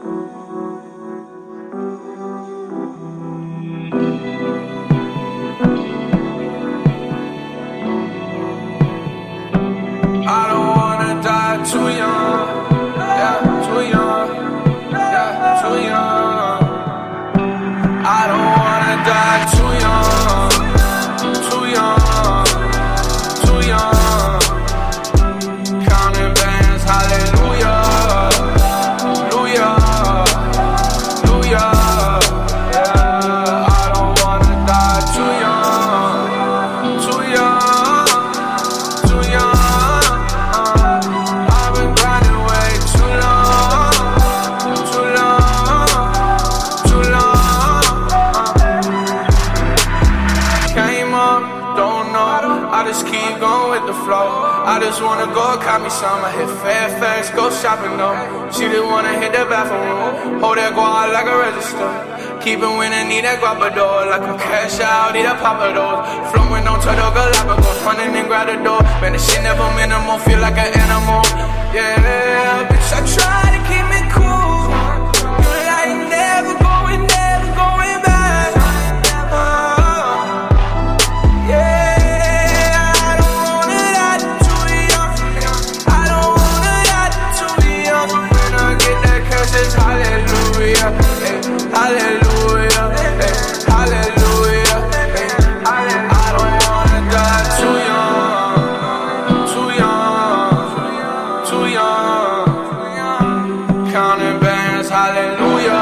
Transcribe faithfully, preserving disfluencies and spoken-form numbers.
I don't wanna die too young, yeah, too young, yeah, too young. I don't wanna die too young, too young, too young. Counting bands, hallelujah, hallelujah, hallelujah. Yeah, I don't wanna die too young, too young, too young. I just keep going with the flow. I just wanna go cop me some. I hit Fairfax, go shopping though. She just wanna hit the bathroom. Hold that guard like a register. Keep it winning, need that guapador. Like a cash out, need a papador. Flowing on Turtle Galapagos, running and grab the door. Man, this shit never minimal, feel like an animal. Yeah.